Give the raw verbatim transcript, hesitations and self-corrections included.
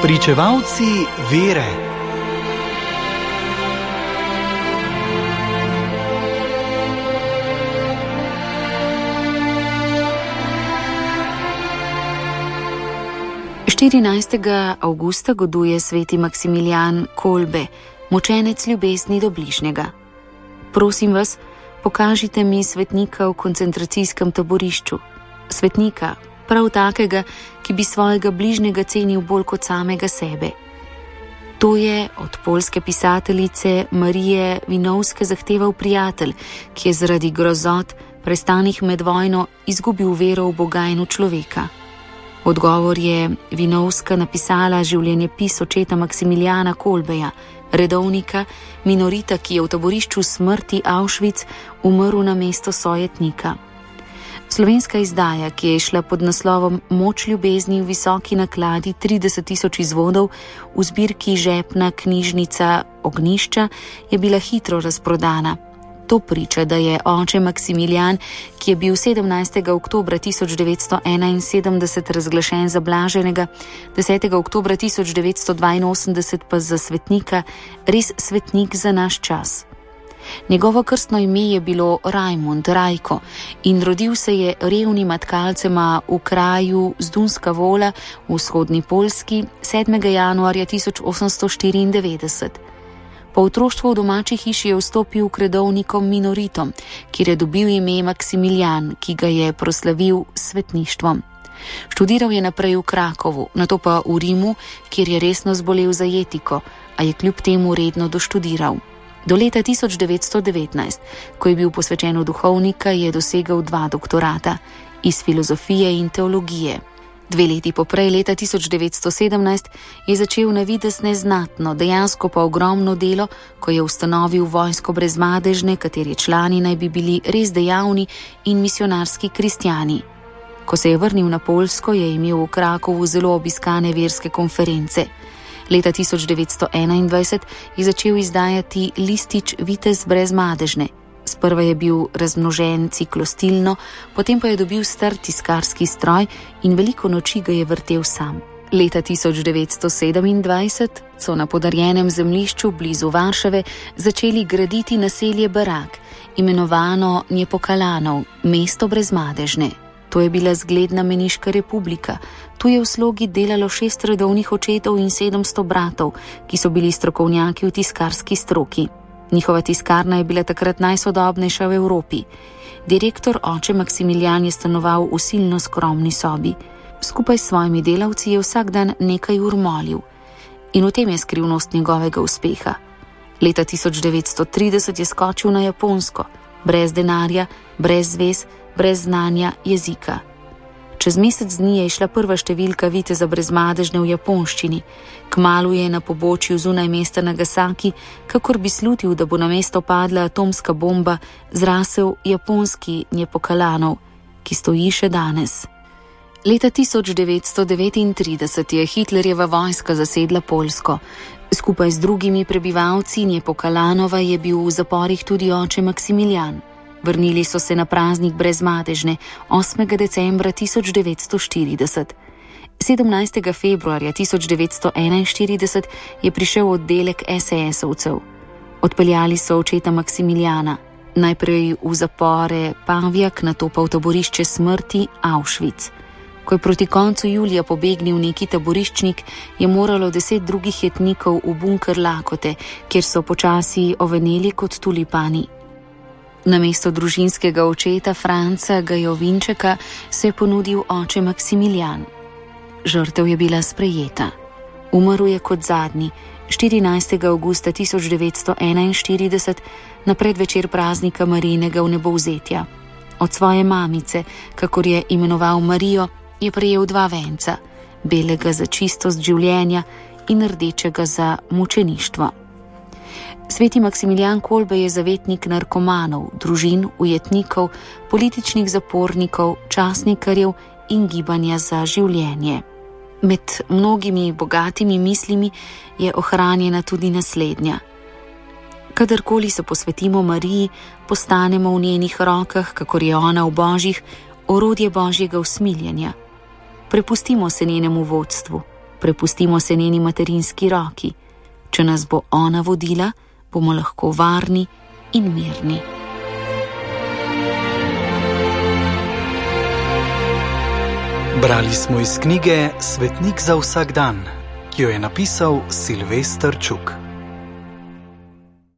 Pričevalci vere. štirinajstega avgusta goduje sveti Maksimilijan Kolbe, mučenec ljubezni do bližnjega. Prosim vas, pokažite mi svetnika v koncentracijskem taborišču. Svetnika, prav takega, ki bi svojega bližnjega cenil bolj kot samega sebe. To je od poljske pisateljice Marije Wieniawskie zahteval prijatelj, ki je zaradi grozot, prestanih med vojno, izgubil vero v Boga in v človeka. Odgovor je Wieniawska napisala življenjepis očeta Maksimilijana Kolbeja, redovnika, minorita, ki je v taborišču smrti Auschwitz umrl na mesto sojetnika. Slovenska izdaja, ki je šla pod naslovom Moč ljubezni v visoki nakladi trideset tisoč izvodov v zbirki Žepna knjižnica Ognjišča, je bila hitro razprodana. To priča, da je oče Maksimilijan, ki je bil sedemnajstega oktobra tisoč devetsto enainsedemdeset razglašen za blaženega, desetega oktobra tisoč devetsto dvainosemdeset pa za svetnika, res svetnik za naš čas. Njegovo krstno ime je bilo Rajmund, Rajko, in rodil se je revnima tkalcema v kraju Zdunska Vola v vzhodni Poljski sedmega januarja tisoč osemsto štiriindevetdeset. Po otroštvu v domači hiši je vstopil k redovnikom minoritom, kjer je dobil ime Maksimilijan, ki ga je proslavil s svetništvom. Študiral je naprej v Krakovu, nato pa v Rimu, kjer je resno zbolel za etiko, a je kljub temu redno doštudiral. Do leta tisoč devetsto devetnajst, ko je bil posvečen v duhovnika, je dosegel dva doktorata iz filozofije in teologije. Dve leti poprej, leta tisoč devetsto sedemnajst, je začel na videz neznatno, dejansko pa ogromno delo, ko je ustanovil vojsko Brezmadežne, kateri člani naj bi bili res dejavni in misionarski kristjani. Ko se je vrnil na Poljsko, je imel v Krakovu zelo obiskane verske konference. Leta tisoč devetsto enaindvajset je začel izdajati listič Vitez Brezmadežne. Sprva je bil razmnožen ciklostilno, potem pa je dobil star tiskarski stroj in veliko noči ga je vrtel sam. Leta tisoč devetsto sedemindvajset so na podarjenem zemljišču blizu Varšave začeli graditi naselje Barak, imenovano Njepokalanov, mesto Brezmadežne. To je bila zgledna meniška republika. Tu je v slogi delalo šest redovnih očetov in sedemsto bratov, ki so bili strokovnjaki v tiskarski stroki. Njihova tiskarna je bila takrat najsodobnejša v Evropi. Direktor oče Maksimilijan je stanoval v silno skromni sobi. Skupaj s svojimi delavci je vsak dan nekaj ur molil. In v tem je skrivnost njegovega uspeha. Leta tisoč devetsto trideset je skočil na Japonsko, brez denarja, brez zvez, brez znanja jezika. Čez mesec dni je išla prva številka Viteza Brezmadežne v japonščini. Kmalu je na pobočju zunaj mesta Nagasaki, kakor bi slutil, da bo na mesto padla atomska bomba, zrasel japonski Njepokalanov, ki stoji še danes. Leta tisoč devetsto devetintrideset je Hitlerjeva vojska zasedla Poljsko. Skupaj z drugimi prebivalci Njepokalanova je bil v zaporih tudi oče Maksimilijan. Vrnili so se na praznik Brezmadežne osmega decembra tisoč devetsto štirideset. sedemnajstega februarja tisoč devetsto enainštirideset je prišel oddelek es es ovcev. Odpeljali so očeta Maksimilijana, najprej v zapore Pavjak, nato pa v taborišče smrti Auschwitz. Ko je proti koncu julija pobegnil neki taboriščnik, je moralo deset drugih jetnikov v bunker Lakote, kjer so počasi oveneli kot tulipani. Namesto družinskega očeta Franca Gajovinčeka se je ponudil oče Maksimilijan. Žrtev je bila sprejeta. Umrl je kot zadnji, štirinajstega avgusta tisoč devetsto enainštirideset, na predvečer praznika Marijinega vnebovzetja. Od svoje mamice, kakor je imenoval Marijo, je prejel dva venca, belega za čistost življenja in rdečega za mučeništvo. Sveti Maksimilijan Kolbe je zavetnik narkomanov, družin, ujetnikov, političnih zapornikov, časnikarjev in gibanja za življenje. Med mnogimi bogatimi mislimi je ohranjena tudi naslednja. Kadarkoli se posvetimo Mariji, postanemo v njenih rokah, kakor je ona v božjih, orodje božjega usmiljenja. Prepustimo se njenemu vodstvu, prepustimo se njeni materinski roki. Če nas bo ona vodila, bomo lahko varni in mirni. Brali smo iz knjige Svetnik za vsak dan, ki jo je napisal Silvester Čuk.